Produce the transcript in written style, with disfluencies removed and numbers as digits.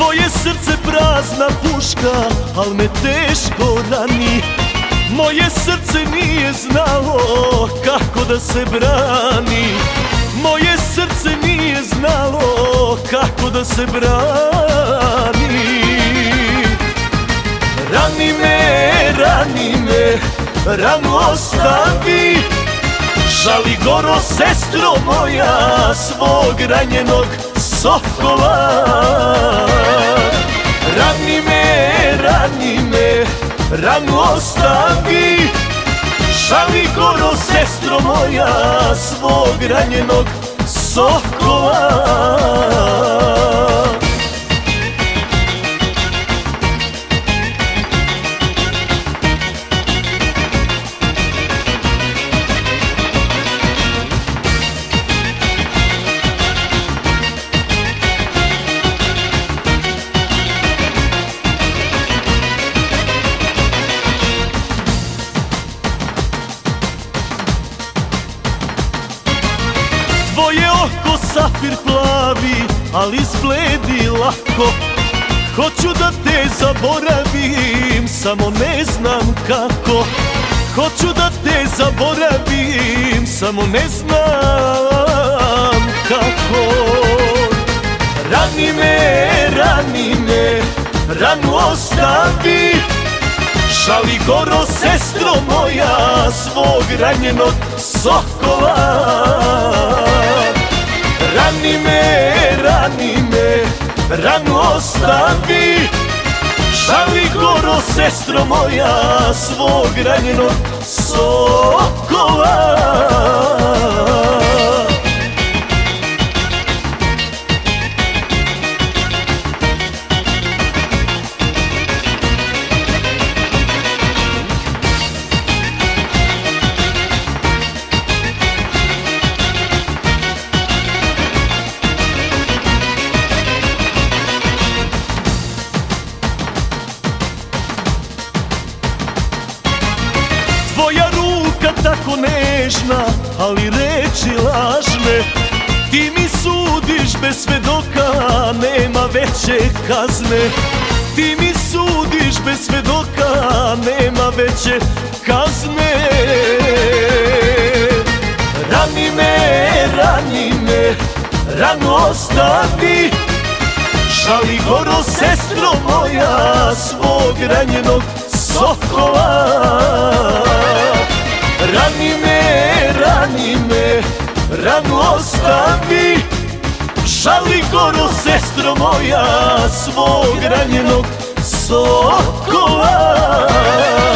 Tvoje srce prazna puška, al me teško rani. Moje srce nije znalo kako da se brani. Moje srce nije znalo kako da se brani. Rani me, ranu ostavi. Žali goro, sestro moja, svog ranjenog sokola. Rani me, ranu ostavi. Žali goro, sestro moja, svog ranjenog sokola. Tvoje oko safir plavi, ali izbledi lako. Hoću da te zaboravim, samo ne znam kako. Hoću da te zaboravim, samo ne znam kako. Rani me, ranu ostavi. Žali goro, sestro moja, svog ranjenog sokola. Rani me, ranu ostavi. Žali goro, sestro moja, svog ranjenog sokola. Tvoja ruka tako nežna, ali reči lažne. Ti mi sudiš bez svedoka, nema veće kazne. Ti mi sudiš bez svedoka, nema veće kazne. Rani me, ranu ostavi. Žali goro, sestro moja, svog ranjenog sokola. Rani me, ranu ostavi. Žali goro, sestro moja, svog ranjenog sokola.